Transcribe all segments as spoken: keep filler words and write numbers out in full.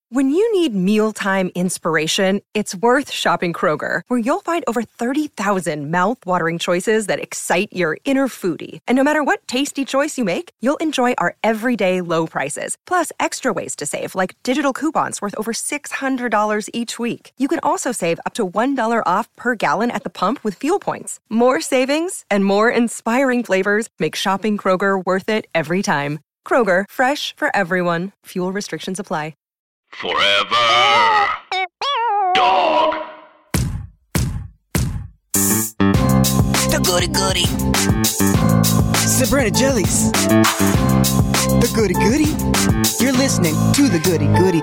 When you need mealtime inspiration, it's worth shopping Kroger, where you'll find over thirty thousand mouth-watering choices that excite your inner foodie. And no matter what tasty choice you make, you'll enjoy our everyday low prices, plus extra ways to save, like digital coupons worth over six hundred dollars each week. You can also save up to one dollar off per gallon at the pump with fuel points. More savings and more inspiring flavors make shopping Kroger worth it every time. Kroger, fresh for everyone. Fuel restrictions apply. Forever Dog. The goody goody. Sabrina Jellies. The goody goody. You're listening to the goody goody.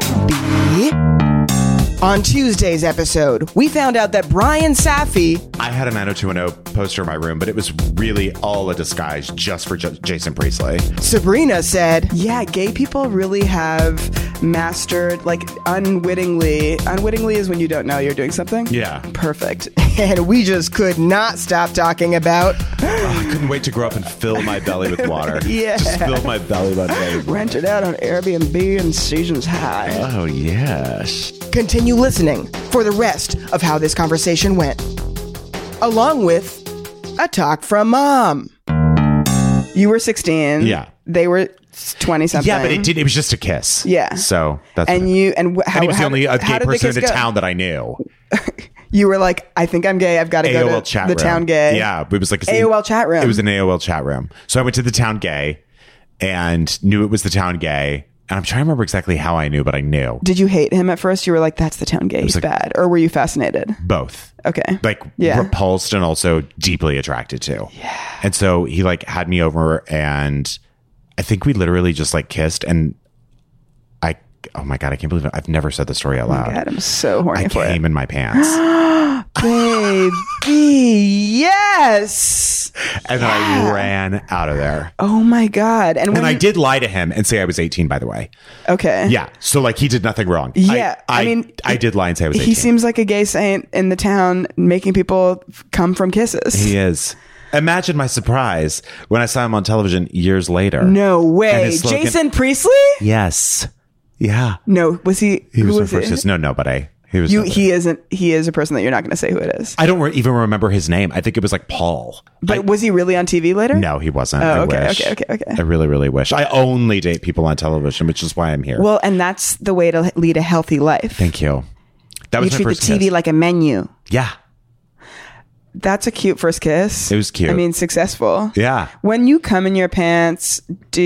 On Tuesday's episode, we found out that Brian Safi... I had a nine oh two one oh poster in my room, but it was really all a disguise just for J- Jason Priestley. Sabrina said, yeah, gay people really have mastered, like, unwittingly. Unwittingly is when you don't know you're doing something? Yeah. Perfect. And we just could not stop talking about... Oh, I couldn't wait to grow up and fill my belly with water. Yeah. Just fill my belly with water. Rent it out on Airbnb and Seasons High. Oh, yes. Continue listening for the rest of how this conversation went, along with a talk from Mom. You were sixteen. Yeah. They were twenty something. Yeah, but it did. It was just a kiss. Yeah. So that's and you and wh- how and he was how, the only uh, how gay did person in the the kiss go? town that I knew. You were like, I think I'm gay. I've got to A O L go to chat the room. town gay. Yeah, it was like A O L chat room. It was an A O L chat room. So I went to the town gay and knew it was the town gay. And I'm trying to remember exactly how I knew, but I knew. Did you hate him at first? You were like, that's the town gay. He's like, bad. Or were you fascinated? Both. Okay. Like Yeah. repulsed and also deeply attracted to. Yeah. And so he like had me over and I think we literally just like kissed and I, oh my God, I can't believe it. I've never said the story out loud. Oh my God, I'm so horny I for came it. in my pants. Baby, yes. And then I ran out of there. Oh my God. And, when And I you- did lie to him and say I was eighteen, by the way. Okay. Yeah. So like he did nothing wrong. Yeah. I, I, mean, I did lie and say I was eighteen. He seems like a gay saint in the town, making people f- come from kisses. He is. Imagine my surprise when I saw him on television years later. No And way. his slogan- Jason Priestley? Yes. Yeah. No. Was he? He who was, was the first. he? Kiss. No, nobody. He was. You, nobody. he isn't. He is a person that you're not going to say who it is. I don't re- even remember his name. I think it was like Paul. But I- was he really on T V later? No, he wasn't. Oh, I okay, wish. okay, okay, okay. I really, really wish. I only date people on television, which is why I'm here. Well, and that's the way to lead a healthy life. Thank you. That was You my treat the first T V kiss. like a menu. Yeah. That's a cute first kiss. It was cute. I mean, successful. Yeah. When you come in your pants, do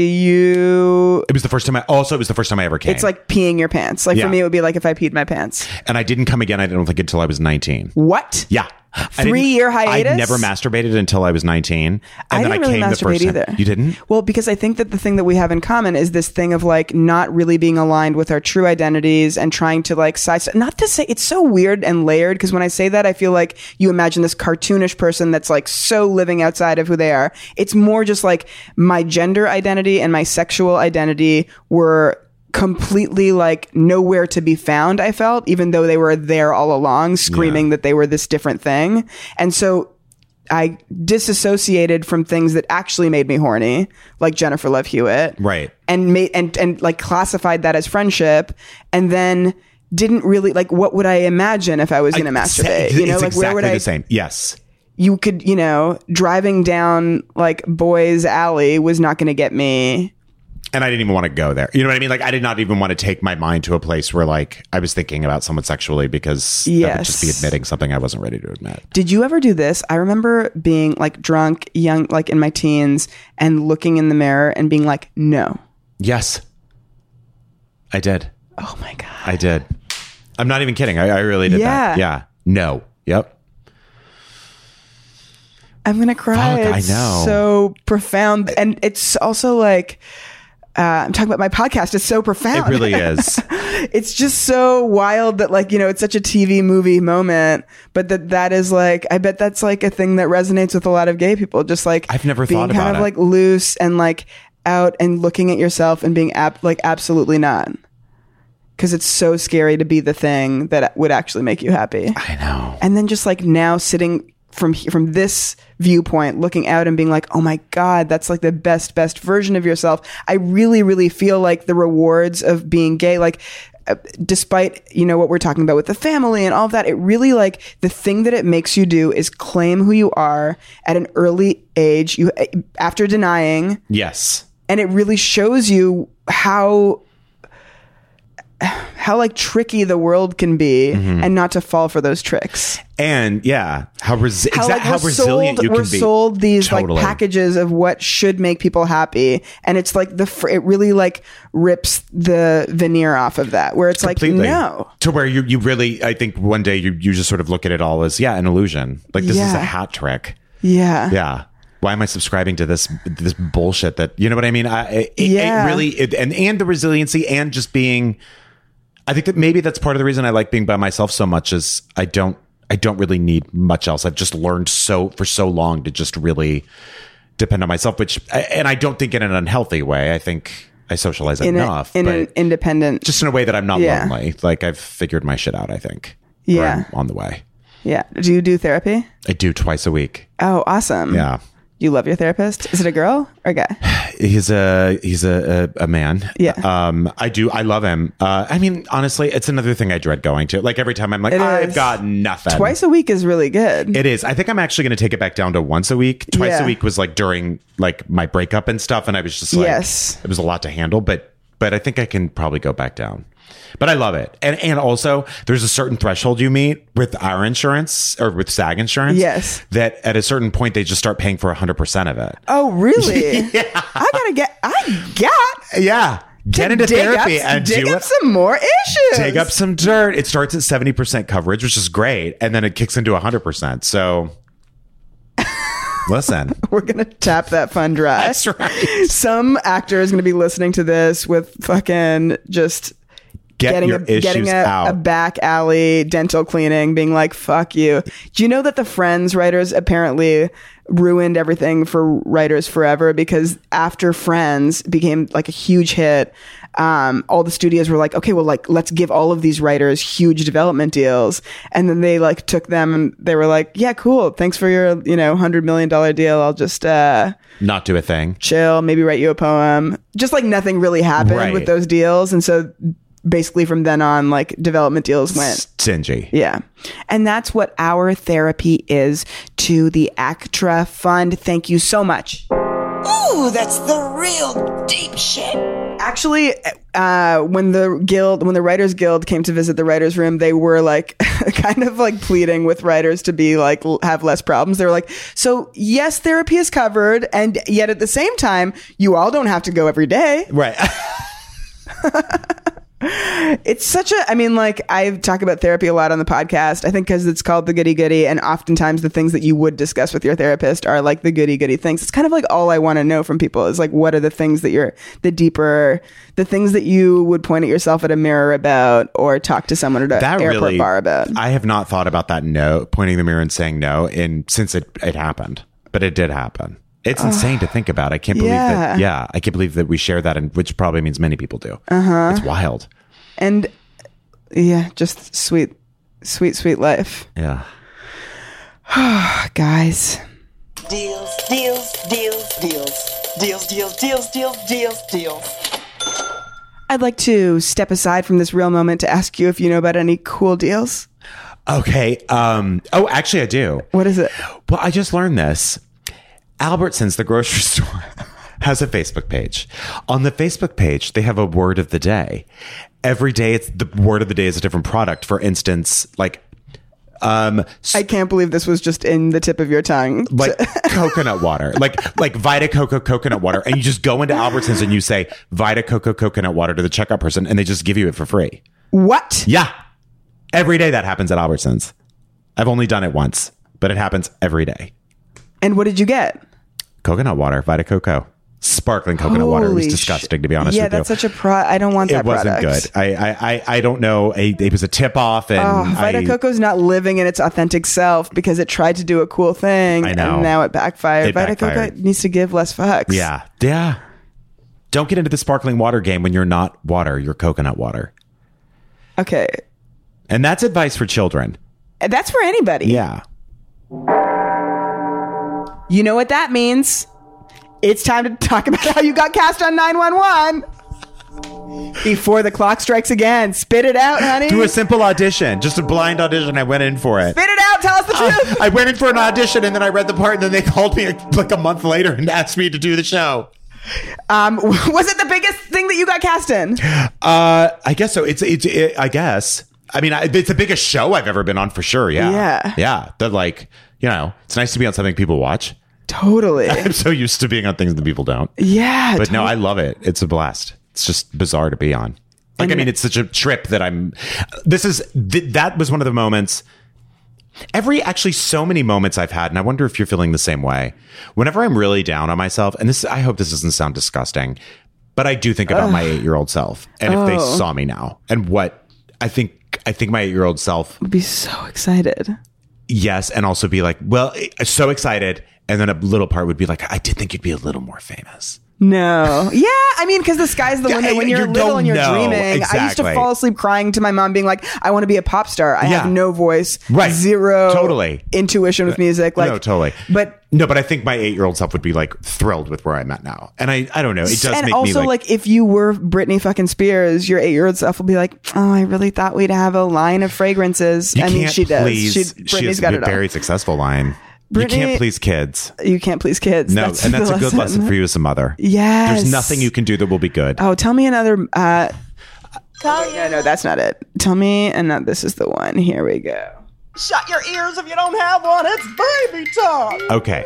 you... It was the first time I, also, it was the first time I ever came. It's like peeing your pants. Like Yeah. for me, it would be like if I peed my pants. and I didn't come again, I don't think, until I was nineteen. What? Yeah. I didn't- Three-year hiatus? I never masturbated until I was nineteen. And I then didn't I really came the masturbate first time. either. You didn't? Well, because I think that the thing that we have in common is this thing of like not really being aligned with our true identities and trying to like size. Not to say it's so weird and layered, because when I say that, I feel like you imagine this cartoonish person that's like so living outside of who they are. It's more just like my gender identity and my sexual identity were completely like nowhere to be found, I felt, even though they were there all along screaming Yeah. that they were this different thing. And so I disassociated from things that actually made me horny, like Jennifer Love Hewitt. Right. And made and and like classified that as friendship, and then didn't really like, what would I imagine if I was going to masturbate? You know, it's like exactly where would I the same. Yes. You could, you know, driving down like Boys Alley was not going to get me. And I didn't even want to go there. You know what I mean? Like, I did not even want to take my mind to a place where, like, I was thinking about someone sexually, because that would just be Yes. admitting something I wasn't ready to admit. Did you ever do this? I remember being like drunk, young, like in my teens, and looking in the mirror and being like, no. Yes. I did. Oh my God. I did. I'm not even kidding. I, I really did Yeah. that. Yeah. No. Yep. I'm going to cry. Fuck, I It's know. so profound. And it's also like, uh, I'm talking about my podcast. It's so profound. It really is. It's just so wild that like, you know, it's such a T V movie moment, but that that is like, I bet that's like a thing that resonates with a lot of gay people. Just like I've never being thought kind about of it. like loose and like out and looking at yourself and being ab- like absolutely not. Because it's so scary to be the thing that would actually make you happy. I know. And then just like now sitting from he- from this viewpoint, looking out and being like, oh my God, that's like the best, best version of yourself. I really, really feel like the rewards of being gay, like uh, despite, you know, what we're talking about with the family and all of that, it really like the thing that it makes you do is claim who you are at an early age, you after denying. Yes. And it really shows you how how like tricky the world can be, mm-hmm. and not to fall for those tricks. And yeah, how, resi- how, exa- like, how resilient sold, you we're can be. We're sold these totally. like packages of what should make people happy, and it's like the fr- it really like rips the veneer off of that, where it's Completely. like no, to where you you really, I think one day you you just sort of look at it all as yeah, an illusion. Like this yeah. is a hat trick. Yeah, yeah. Why am I subscribing to this this bullshit that, you know what I mean? I, it, yeah. it really it, and and the resiliency and just being. I think that maybe that's part of the reason I like being by myself so much is I don't I don't really need much else. I've just learned so for so long to just really depend on myself, which and I don't think in an unhealthy way. I think I socialize in enough, a, in but an independent, just in a way that I'm not yeah. lonely. Like I've figured my shit out. I think. Yeah, on the way. Yeah. Do you do therapy? I do twice a week. Oh, awesome. Yeah. You love your therapist? Is it a girl or a guy? He's a he's a, a, a man. Yeah. Um. I do. I love him. Uh. I mean, honestly, it's another thing I dread going to. Like every time I'm like, it I've is. got nothing. Twice a week is really good. It is. I think I'm actually going to take it back down to once a week. Twice yeah. a week was like during like my breakup and stuff, and I was just like, yes, it was a lot to handle. But but I think I can probably go back down. But I love it. And and also there's a certain threshold you meet with our insurance or with SAG insurance. Yes. That at a certain point they just start paying for one hundred percent of it. Oh, really? Yeah. I gotta get, I got. Yeah. Get into therapy up, and dig do up it. some more issues. Dig up some dirt. It starts at seventy percent coverage, which is great. And then it kicks into one hundred percent. So... Listen, we're gonna tap that fund dry. That's right. Some actor is gonna be listening to this with fucking just Get getting your a, issues getting a, out. a back alley dental cleaning, being like, "Fuck you." Do you know that the Friends writers apparently ruined everything for writers forever, because after Friends became like a huge hit, um, all the studios were like, okay, well, like, let's give all of these writers huge development deals. And then they like took them and they were like, yeah, cool. Thanks for your, you know, hundred million dollar deal. I'll just, uh, not do a thing. Chill. Maybe write you a poem. Just like nothing really happened right. with those deals. And so basically from then on, like development deals went stingy. Yeah. And that's what our therapy is to the ACTRA Fund. Thank you so much. Ooh, that's the real deep shit. Actually, uh, when the guild, when the Writers Guild came to visit the writers' room, they were like kind of like pleading with writers to be like, l- have less problems. They were like, so yes, therapy is covered. And yet at the same time, you all don't have to go every day. Right. It's such a, I mean, like, I talk about therapy a lot on the podcast, I think because it's called the goody goody, and oftentimes the things that you would discuss with your therapist are like the goody goody things. It's kind of like all I want to know from people is like, what are the things that you're, the deeper, the things that you would point at yourself at a mirror about or talk to someone at an that airport really, bar about. I have not thought about that no, pointing the mirror and saying no, in, since it, it happened, but it did happen. It's insane uh, to think about. I can't believe yeah. that. Yeah, I can't believe that we share that, and which probably means many people do. Uh-huh. It's wild. And yeah, just sweet, sweet, sweet life. Yeah. Guys. Deals, deals, deals, deals. Deals, deals, deals, deals, deals, deals. I'd like to step aside from this real moment to ask you if you know about any cool deals. Okay. Um, oh, actually, I do. What is it? Well, I just learned this. Albertsons, the grocery store, has a Facebook page. On the Facebook page, they have a word of the day. Every day, it's the word of the day is a different product. For instance, like, um, I can't believe this was just in the tip of your tongue. like coconut water, like like Vita Coco coconut water, and you just go into Albertsons and you say Vita Coco coconut water to the checkout person, and they just give you it for free. What? Yeah, every day that happens at Albertsons. I've only done it once, but it happens every day. And what did you get? Coconut water, Vita Coco. Sparkling coconut Holy water. It was sh- disgusting, to be honest yeah, with you. that's such a pro. I don't want that It wasn't product. good. I, I, I, I don't know. I, it was a tip off, and Oh, Vita I, Coco's not living in its authentic self because it tried to do a cool thing. I know. And now it backfired. It Vita backfired. Coco needs to give less fucks. Yeah, yeah. Don't get into the sparkling water game when you're not water. You're coconut water. Okay. And that's advice for children. And that's for anybody. Yeah. You know what that means? It's time to talk about how you got cast on nine one one. Before the clock strikes again, spit it out, honey. Through a simple audition, just a blind audition, I went in for it. Spit it out. Tell us the truth. Uh, I went in for an audition and then I read the part and then they called me like a month later and asked me to do the show. Um, was it the biggest thing that you got cast in? Uh, I guess so. It's, it's, it, I guess. I mean, I, it's the biggest show I've ever been on for sure. Yeah. Yeah. Yeah. That like, you know, it's nice to be on something people watch. Totally. I'm so used to being on things that people don't. Yeah. But no, totally. I love it. It's a blast. It's just bizarre to be on. Like, And I mean, it's such a trip that I'm, this is, th- that was one of the moments, every, actually so many moments I've had, and I wonder if you're feeling the same way. Whenever I'm really down on myself, and this, I hope this doesn't sound disgusting, but I do think about Ugh. my eight-year-old self. And if they Oh. saw me now and what I think, I think my eight-year-old self, Would be so excited. yes, and also be like, well, so excited. And then a little part would be like, I did think you'd be a little more famous. No. Yeah, I mean, because the sky's the Yeah, limit when you you're little don't and you're know. dreaming. I used to Exactly. fall asleep crying to my mom being like, I want to be a pop star. I Yeah. have no voice. Right. Zero Totally. intuition with music. Like, no, totally. But no, but I think my eight-year-old self would be like thrilled with where I'm at now. And I, I don't know. It does and make also, me like, like, if you were Britney fucking Spears, your eight-year-old self will be like, "Oh, I really thought we'd have a line of fragrances." you I mean, can't she does. please. She, She Britney's has got a it all. very successful line. you Britney- can't please kids. You can't please kids. No, and that's the a good lesson for you as a mother. Yes. There's nothing you can do that will be good. Oh, tell me another. Uh, no, no, that's not it. Tell me, and not, this is the one. Here we go. Shut your ears if you don't have one. It's baby talk. Okay.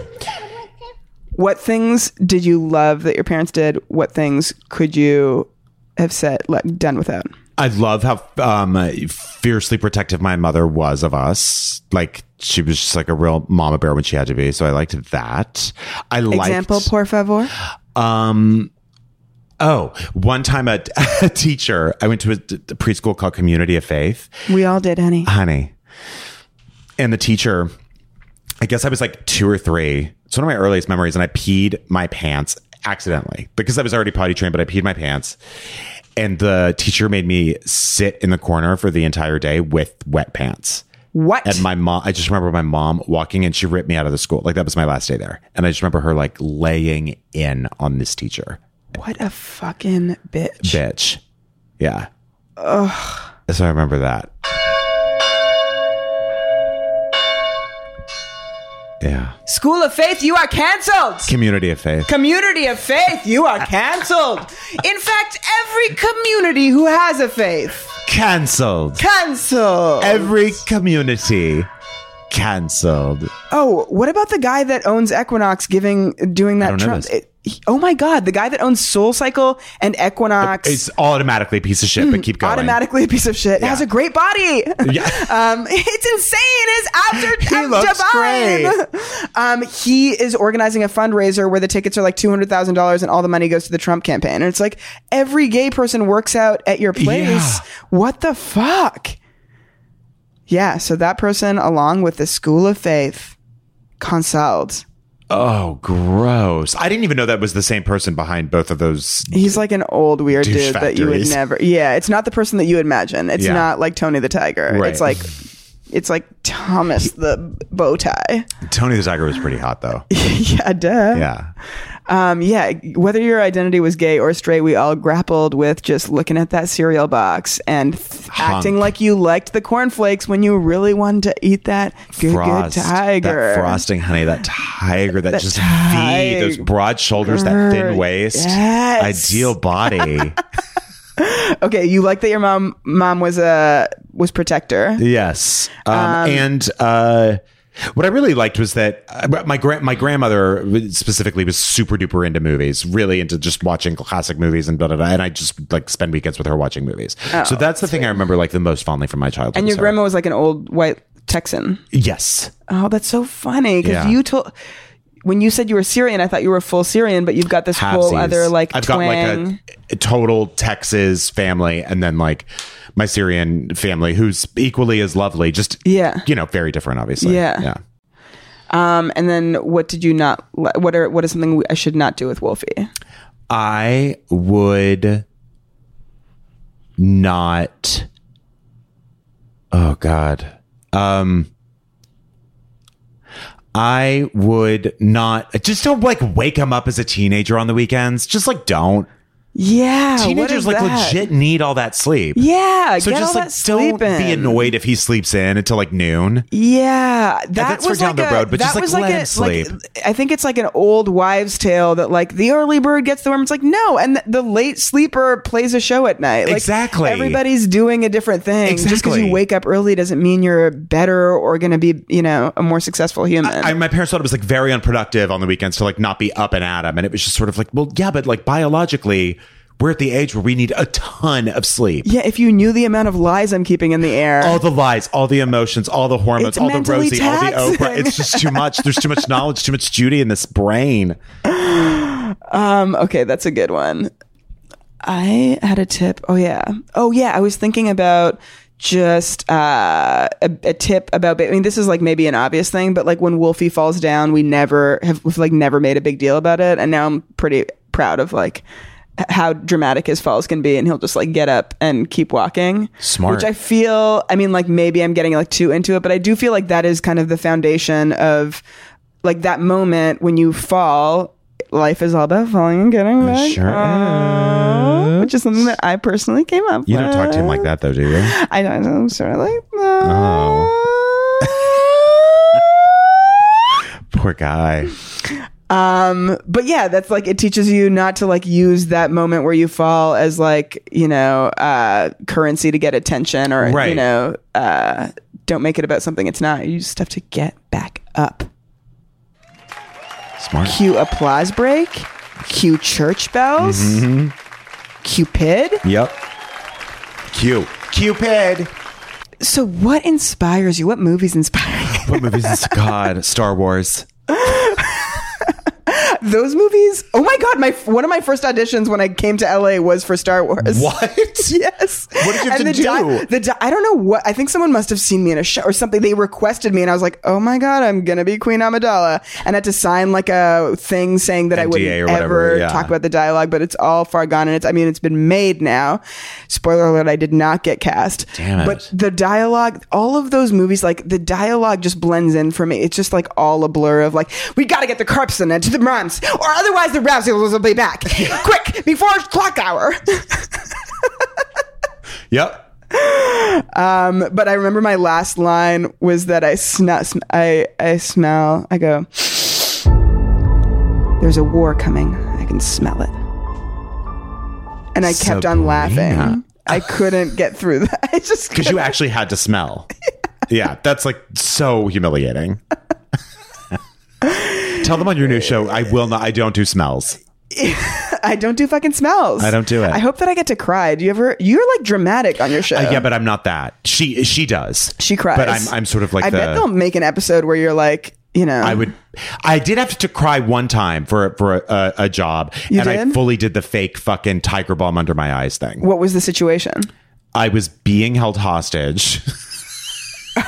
What things did you love that your parents did? What things could you have said, like, done without? I love how um, fiercely protective my mother was of us. Like, she was just like a real mama bear when she had to be. So I liked that. I liked... Example, por favor. Um, oh, one time a, a teacher, I went to a, a preschool called Community of Faith. We all did, honey. Honey. And the teacher, I guess I was like two or three. It's one of my earliest memories. And I peed my pants accidentally because I was already potty trained, but I peed my pants. And the teacher made me sit in the corner for the entire day with wet pants. What? And my mom, I just remember my mom walking in, she ripped me out of the school. Like, that was my last day there. And I just remember her like laying in on this teacher. What a fucking bitch. Bitch. Yeah. Ugh. So I remember that. Yeah. School of Faith, you are canceled. Community of Faith. Community of Faith, you are canceled. In fact, every community who has a faith, Cancelled. canceled. Every community cancelled. Oh, what about the guy that owns Equinox giving doing that I don't know Trump? this. it- he- oh my God, the guy that owns Soul Cycle and Equinox. It's automatically a piece of shit, but keep going. Automatically a piece of shit. Yeah. Has a great body. Yeah. um, it's insane. His abs are He looks divine. great. Um, he is organizing a fundraiser where the tickets are like two hundred thousand dollars and all the money goes to the Trump campaign. And it's like every gay person works out at your place. Yeah. What the fuck? Yeah. So that person, along with the School of Faith, consulted. Oh, gross. I didn't even know that was the same person behind both of those. He's like an old weird Douche dude that you would factories. never. Yeah, it's not the person that you imagine. It's Yeah. not like Tony the Tiger. Right. It's like it's like Thomas the bow tie. Tony the Tiger was pretty hot, though. Yeah, duh. Yeah. Um, yeah. Whether your identity was gay or straight, we all grappled with just looking at that cereal box and th- Hunk. acting like you liked the cornflakes when you really wanted to eat that good, Frost, good tiger. That frosting, honey, that tiger, that, That just tiger. V, those broad shoulders, that thin waist, Yes. ideal body. Okay, you like that your mom mom was a was protector. Yes. Um, and uh, what I really liked was that uh, my gra- my grandmother specifically was super duper into movies, really into just watching classic movies and blah, blah, blah. And I just like spend weekends with her watching movies. so that's the thing I remember like the most fondly from my childhood. And was your her. grandma was like an old white Texan. Yes. Oh, that's so funny because Yeah. you told when you said you were Syrian, I thought you were full Syrian, but you've got this whole Halfsies. other like I've twang. got like a, a total Texas family, and then like my Syrian family, who's equally as lovely. Just Yeah. you know, very different, obviously. Yeah. yeah. Um, and then what did you not? li- What are what is something I should not do with Wolfie? I would not. Oh God. Um. I would not just don't like wake him up as a teenager on the weekends. Just like don't. Yeah. what Teenagers is like that? legit need all that sleep. Yeah. So get just all like that sleep don't be in. annoyed if he sleeps in until like noon. Yeah, that that's for was down like the a, road, but that just, like, was let like him a, sleep. Like, I think it's like an old wives' tale that like the early bird gets the worm. It's like no, and the, the late sleeper plays a show at night. Like, Exactly. everybody's doing a different thing. Just because Exactly. you wake up early doesn't mean you're better or going to be, you know, a more successful human. I, my parents thought it was like very unproductive on the weekends to like not be up and at 'em, and it was just sort of like, well, yeah, but like biologically, we're at the age where we need a ton of sleep. yeah, if you knew the amount of lies I'm keeping in the air. All the lies, all the emotions, all the hormones, It's all the mentally Rosie, all the taxing. Oprah. It's just too much. There's too much knowledge, too much Judy in this brain. Um, okay, that's a good one. I had a tip. Oh yeah. Oh yeah. I was thinking about just uh, a, a tip about. I mean, this is like maybe an obvious thing, but like when Wolfie falls down, we never have we've like never made a big deal about it, and now I'm pretty proud of like h- how dramatic his falls can be, and he'll just like get up and keep walking. Smart. Which I feel. I mean, like maybe I'm getting like too into it, but I do feel like that is kind of the foundation of like that moment when you fall. Life is all about falling and getting back sure up, is. which is something that I personally came up You with. don't talk to him like that, though, do you? I don't know, sort of like that. Oh. Poor guy. Um, but yeah, that's like, it teaches you not to like use that moment where you fall as like, you know, uh, currency to get attention or, Right. you know, uh, don't make it about something it's not. You just have to get back up. Smart. Cue applause break. Cue church bells. Mm-hmm. Cupid. Yep. Q. Cupid. So what inspires you? What movies inspire you? What movies is God? Star Wars. Those movies? Oh my God. My one of my first auditions when I came to L A was for Star Wars. What? Yes. What did you have And to the di- do? the di- I don't know what. I think someone must have seen me in a show or something. They requested me, and I was like, "Oh my God, I'm gonna be Queen Amidala," and I had to sign like a thing saying that I N D A wouldn't or whatever, ever yeah. talk about the dialogue. But it's all far gone, and it's. I mean, it's been made now. Spoiler alert: I did not get cast. Damn it. But the dialogue, all of those movies, like the dialogue just blends in for me. It's just like all a blur of like, we got to get the corpse in to the Rams, or otherwise the Rams will be back quick before clock hour. Yep. Um, but I remember my last line was that I sn- sm- I I smell. I go. There's a war coming. I can smell it. And I kept on Sabrina. laughing. I couldn't get through that. I just Because you couldn't. actually had to smell. Yeah, that's like so humiliating. Tell them on your new show, I will not, I don't do smells. I don't do fucking smells. I don't do it. I hope that I get to cry. Do you ever? You're like dramatic on your show. Uh, yeah, but I'm not that. She she does. She cries. But I'm I'm sort of like I the. bet they'll make an episode where you're like, you know, I would. I did have to cry one time for for a, a job, You and I did? fully did the fake fucking tiger balm under my eyes thing. What was the situation? I was being held hostage, and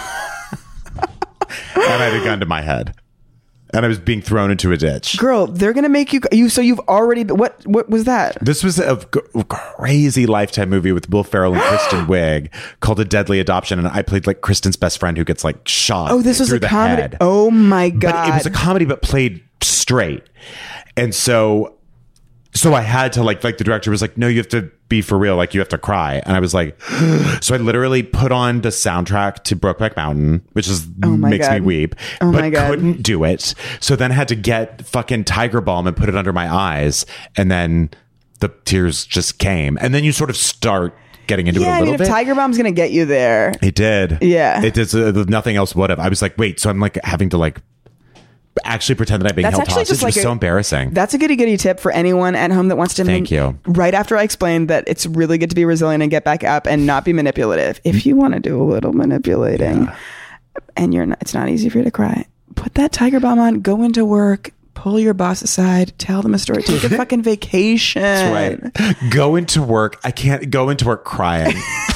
I had a gun to my head, and I was being thrown into a ditch. Girl, they're gonna make you. You so you've already. What what was that? This was a g- crazy Lifetime movie with Will Ferrell and Kristen Wiig called A Deadly Adoption, and I played like Kristen's best friend who gets like shot. Oh, this was through a the comedy. head. Oh my God! But it was a comedy, but played straight, and so, so I had to like, like the director was like, "No, you have to be for real. Like you have to cry," and I was like, so I literally put on the soundtrack to Brokeback Mountain, which is Oh my makes me God. weep, Oh but my God. couldn't do it. So then had to get fucking Tiger Balm and put it under my eyes, and then the tears just came, and then you sort of start getting into yeah, it a I little mean, if bit. Tiger Bomb's gonna get you there, It did. Yeah. It did. Uh, nothing else would have. I was like, wait, so I'm like having to like actually pretend that I'm being That's held actually hostage. just like it was a- so embarrassing. that's a goody goody tip for anyone at home that wants to. Thank you. Right after I explained that it's really good to be resilient and get back up and not be manipulative. If you want to do a little manipulating, Yeah. and you're not, it's not easy for you to cry. Put that Tiger Bomb on. Go into work. Pull your boss aside. Tell them a story. Take a fucking vacation. That's right. Go into work. I can't go into work crying.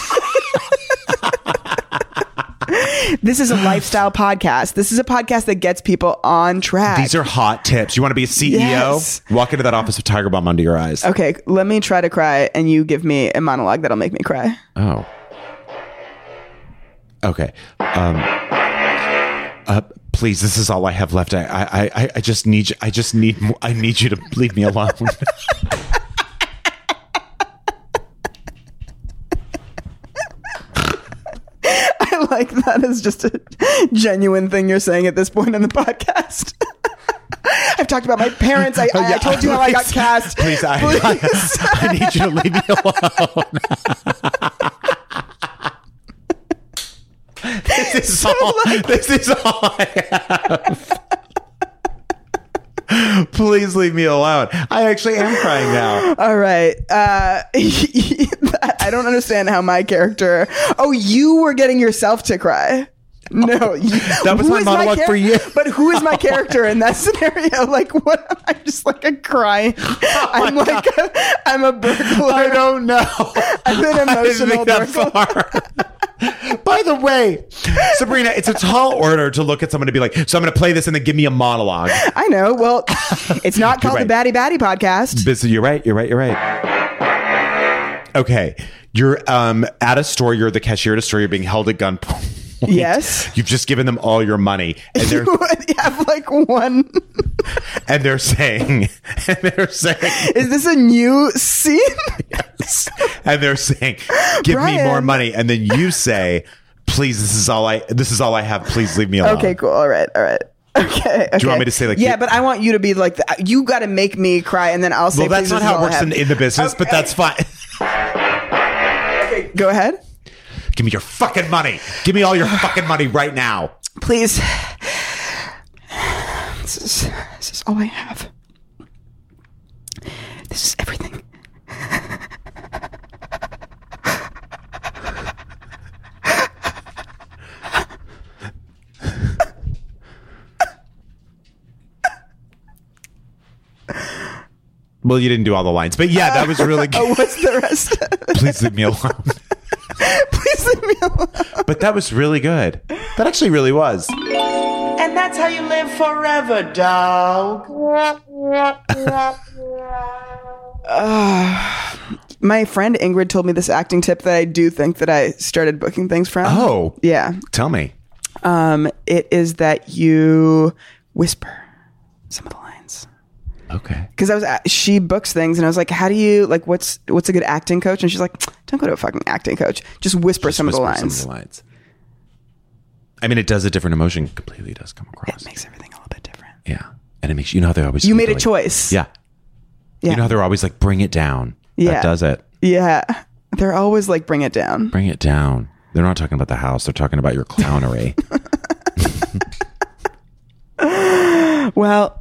This is a lifestyle podcast. This is a podcast that gets people on track. These are hot tips. You want to be a C E O? Yes. Walk into that office with Tiger Balm under your eyes. Okay, let me try to cry, and you give me a monologue that'll make me cry. Oh. Okay. Um. Uh. Please, this is all I have left. I. I. I, I just need you. I just need. More, I need you to leave me alone. I like that is just a genuine thing you're saying at this point in the podcast. I've talked about my parents. I, I, Yeah, I told you how I got please, cast. Please, I, Please. I, I need you to leave me alone. This is So, all. like- this is all I have. Please leave me alone. I actually am crying now. All right. Uh, I don't understand how my character. Oh, you were getting yourself to cry. No, you, That was who my is monologue char- for you. But who is my character in that scenario? Like, what am I just like a crying? I'm like, a, I'm a burglar. I don't know. I'm an I didn't emotional think that burglar. far. By the way, Sabrina, it's a tall order to look at someone to be like, so I'm going to play this and then give me a monologue. I know. Well, it's not called You're the Batty Batty podcast. This, you're right. You're right. You're right. Okay. You're um, at a store. You're the cashier at a store. You're being held at gunpoint. Yes. You've just given them all your money. And they're, You would have like one. and they're saying, and they're saying, Is this a new scene? yes. And they're saying, give me Brian. more money. And then you say, please, this is all I, this is all I have. Please leave me alone. Okay, cool. All right. All right. Okay. Okay. you want me to say, like, yeah, you- but I want you to be like, the, you got to make me cry, and then I'll say. Well, that's "Please, not this is how it all I works have." in, in the business, but Okay. that's fine. Okay, go ahead, Give me your fucking money. Give me all your fucking money right now. please. This is this is all I have. This is everything. Well, you didn't do all the lines, but yeah, that was really Oh, good. what's the rest? Please leave me alone. Please leave me alone. But that was really good. That actually really was. And that's how you live forever, dog. My friend Ingrid told me this acting tip that I do think that I started booking things from. Oh. Yeah. Tell me. Um, it is that you whisper some of the lines. Okay. Because I was, at- she books things, and I was like, "How do you like? What's what's a good acting coach?" And she's like, "Don't go to a fucking acting coach. Just whisper Just some of the whisper lines. Some of the lines. I mean, it does a different emotion. Completely does come across. It makes everything a little bit different." Yeah, and it makes you know how they always. You made a like- choice. Yeah. Yeah. You know how they're always like, bring it down. Yeah. That does it. Yeah, they're always like, "Bring it down." Bring it down. They're not talking about the house. They're talking about your clownery. Well,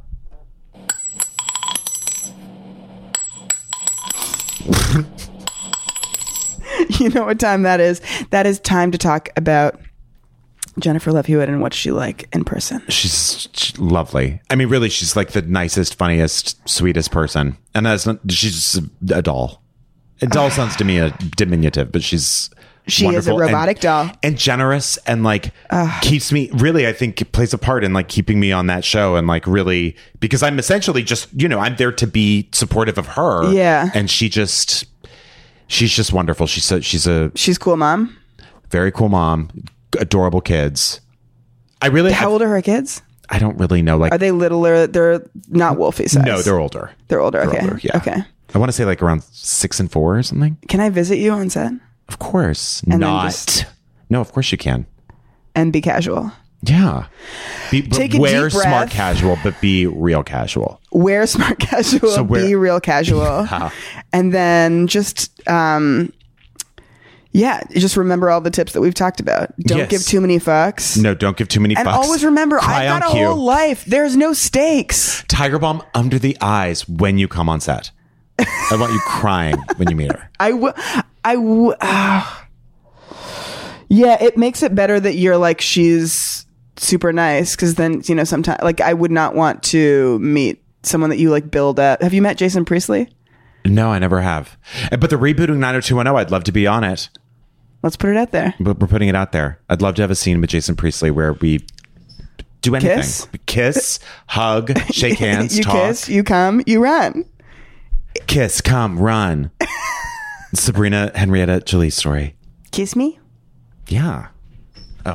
you know what time that is? That is time to talk about Jennifer Love Hewitt and what's she like in person. she's, she's lovely. I mean, really, she's like the nicest, funniest, sweetest person. And that's not, she's just a doll. A doll sounds to me a diminutive, but she's She is a wonderful robotic and, doll. and generous, and like keeps me really. I think it plays a part in like keeping me on that show, and like really because I'm essentially just you know I'm there to be supportive of her. Yeah. and she just she's just wonderful. She's so, she's a She's cool, mom. very cool mom, adorable kids. I really How have- old are her kids? I don't really know. Like Are they littler? They're not Wolfie size. no, they're older. They're older. They're Okay. older, yeah. Okay. I want to say like around six and four or something. Can I visit you on set Of course And then not. just- No, of course you can. and be casual? Yeah. Be, but Take a wear deep breath. smart casual, but be real casual. Wear smart casual, So wear- be real casual, Yeah. and then just um, yeah, just remember all the tips that we've talked about. Don't Yes. give too many fucks. No, don't give too many And fucks. always remember, Cry I've got on a cue. whole life. There's no stakes. Tiger Balm under the eyes when you come on set. I want you crying when you meet her. I will. I w- ah. Yeah, it makes it better that you're like she's super nice because then you know sometimes like I would not want to meet someone that you like build up. Have you met Jason Priestley? No, I never have. But the rebooting nine oh two one oh, I'd love to be on it. Let's put it out there. But we're putting it out there. I'd love to have a scene with Jason Priestley where we do anything. Kiss? Kiss, hug, shake hands, you talk. kiss, you come, you run. Kiss, come, run. Sabrina Henrietta Jolie story. Kiss me. Yeah. Oh.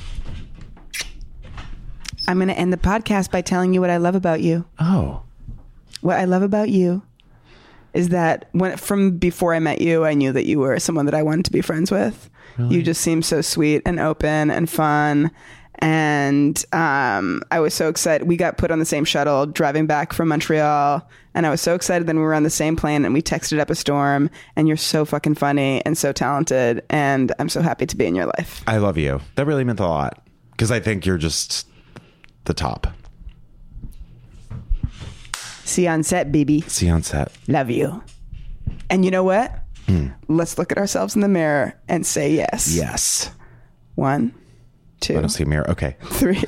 I'm going to end the podcast by telling you what I love about you. Oh. What I love about you is that when from before I met you, I knew that you were someone that I wanted to be friends with. You just seem so sweet and open and fun. And um, I was so excited. We got put on the same shuttle driving back from Montreal. And I was so excited. Then we were on the same plane and we texted up a storm. And you're so fucking funny and so talented. And I'm so happy to be in your life. I love you. That really meant a lot. Because I think you're just the top. See you on set, baby. See you on set. Love you. And you know what? Hmm. Let's look at ourselves in the mirror and say yes. Yes. One, two. I don't see a mirror. Okay. Three.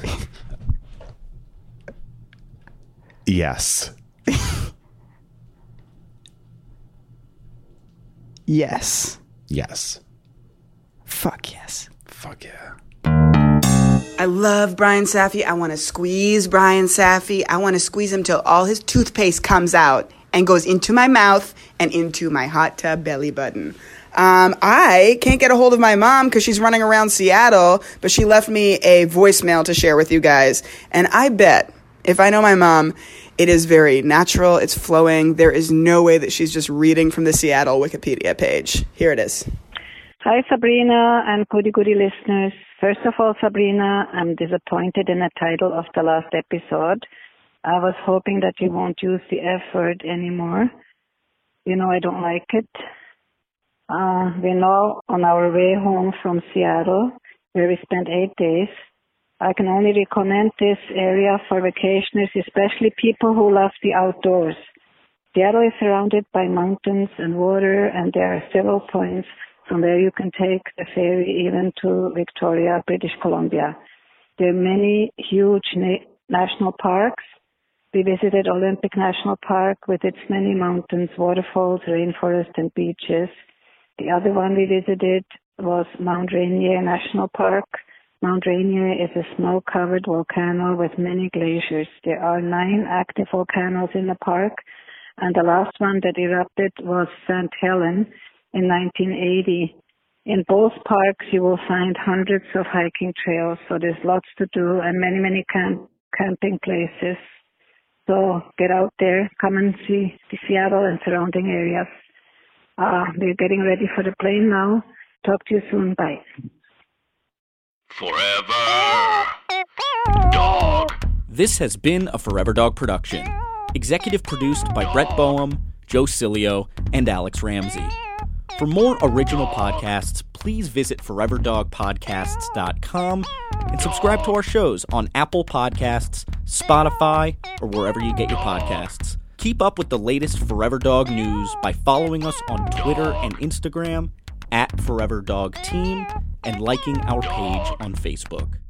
Yes. Yes. Yes. Fuck yes. Fuck yeah. I love Brian Safi. I want to squeeze Brian Safi. I want to squeeze him till all his toothpaste comes out and goes into my mouth and into my hot tub belly button. Um, I can't get a hold of my mom because she's running around Seattle, but she left me a voicemail to share with you guys. And I bet, if I know my mom, it is very natural. It's flowing. There is no way that she's just reading from the Seattle Wikipedia page. Here it is. Hi, Sabrina and Goody Goody listeners. First of all, Sabrina, I'm disappointed in the title of the last episode. I was hoping that you won't use the F word anymore. You know I don't like it. Uh, we're now on our way home from Seattle, where we spent eight days. I can only recommend this area for vacationers, especially people who love the outdoors. Seattle is surrounded by mountains and water, and there are several points from where you can take the ferry even to Victoria, British Columbia. There are many huge na- national parks. We visited Olympic National Park with its many mountains, waterfalls, rainforest, and beaches. The other one we visited was Mount Rainier National Park. Mount Rainier is a snow-covered volcano with many glaciers. There are nine active volcanoes in the park, and the last one that erupted was Saint Helen in nineteen eighty. In both parks, you will find hundreds of hiking trails, so there's lots to do and many, many camp- camping places. So get out there, come and see the Seattle and surrounding areas. Uh, we're getting ready for the plane now. Talk to you soon. Bye. Forever Dog. This has been a Forever Dog production. Executive produced by Brett Boehm, Joe Cilio, and Alex Ramsey. For more original podcasts, please visit forever dog podcasts dot com and subscribe to our shows on Apple Podcasts, Spotify, or wherever you get your podcasts. Keep up with the latest Forever Dog news by following us on Twitter and Instagram at Forever Dog Team and liking our page on Facebook.